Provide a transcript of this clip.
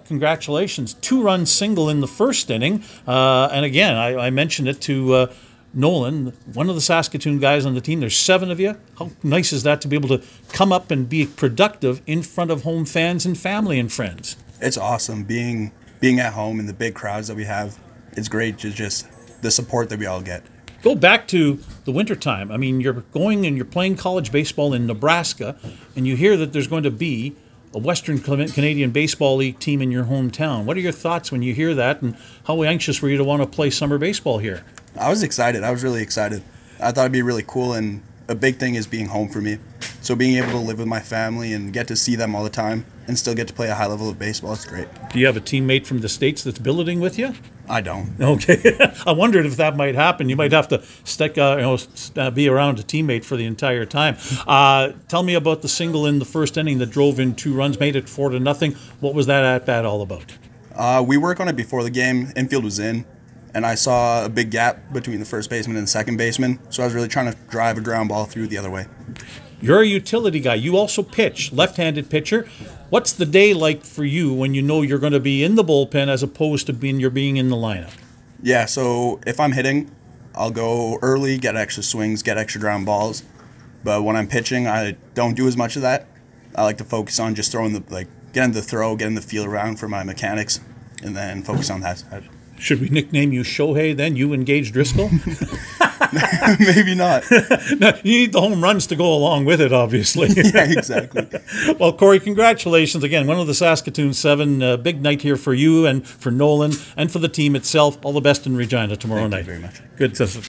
congratulations. 2-run single in the first inning. And again, I mentioned it to Nolan, one of the Saskatoon guys on the team. There's 7 of you. How nice is that to be able to come up and be productive in front of home fans and family and friends? It's awesome being at home in the big crowds that we have. It's great to just the support that we all get. Go back to the wintertime. I mean, you're going and you're playing college baseball in Nebraska, and you hear that there's going to be a Western Canadian Baseball League team in your hometown. What are your thoughts when you hear that, and how anxious were you to want to play summer baseball here? I was excited. I was really excited. I thought it'd be really cool, and a big thing is being home for me. So being able to live with my family and get to see them all the time and still get to play a high level of baseball, it's great. Do you have a teammate from the States that's billeting with you? I don't. Okay. I wondered if that might happen. You might have to be around a teammate for the entire time. Tell me about the single in the first inning that drove in 2 runs, made it 4-0. What was that at-bat all about? We worked on it before the game. Infield was in, and I saw a big gap between the first baseman and the second baseman, so I was really trying to drive a ground ball through the other way. You're a utility guy. You also pitch, left-handed pitcher. What's the day like for you when you know you're going to be in the bullpen as opposed to being in the lineup? Yeah, so if I'm hitting, I'll go early, get extra swings, get extra ground balls. But when I'm pitching, I don't do as much of that. I like to focus on just getting the throw, getting the feel around for my mechanics, and then focus on that side. Should we nickname you Shohei then? You engage Driscoll? Maybe not. No, you need the home runs to go along with it, obviously. Yeah, exactly. Well, Corey, congratulations again. One of the Saskatoon 7. Big night here for you and for Nolan and for the team itself. All the best in Regina tomorrow night. Thank you very much. Good.